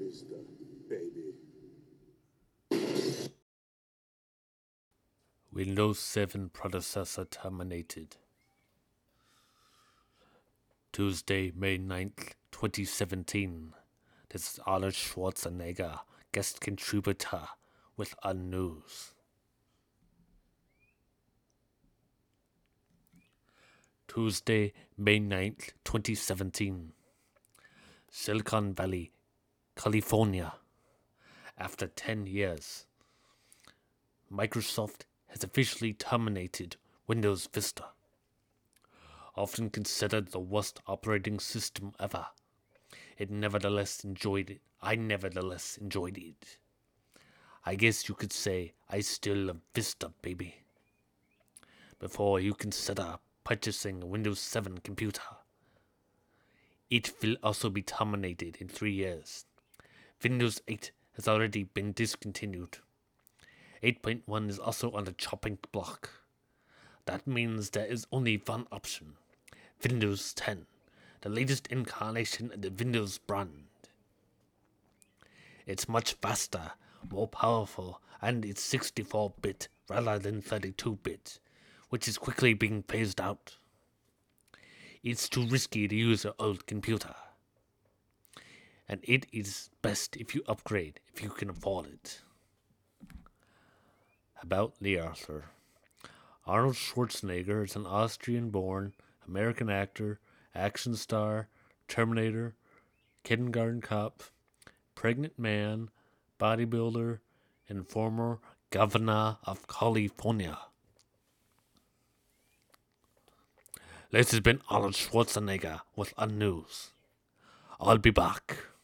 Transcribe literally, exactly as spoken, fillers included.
Vista, baby. Windows seven predecessor terminated. Tuesday, May ninth, twenty seventeen. This is Arnold Schwarzenegger, guest contributor with Unnews. Tuesday, May ninth, twenty seventeen. Silicon Valley, California. After ten years, Microsoft has officially terminated Windows Vista. Often considered the worst operating system ever, it nevertheless enjoyed it. I nevertheless enjoyed it. I guess you could say I still love Vista, baby. Before you consider purchasing a Windows seven computer, it will also be terminated in three years. Windows eight has already been discontinued. eight point one is also on the chopping block. That means there is only one option: Windows ten, the latest incarnation of the Windows brand. It's much faster, more powerful, and it's sixty-four bit rather than thirty-two bit, which is quickly being phased out. It's too risky to use an old computer, and it is best if you upgrade if you can afford it. About Lee Arthur. Arnold Schwarzenegger is an Austrian-born American actor, action star, Terminator, kindergarten cop, pregnant man, bodybuilder, and former governor of California. This has been Arnold Schwarzenegger with Unnews. I'll be back.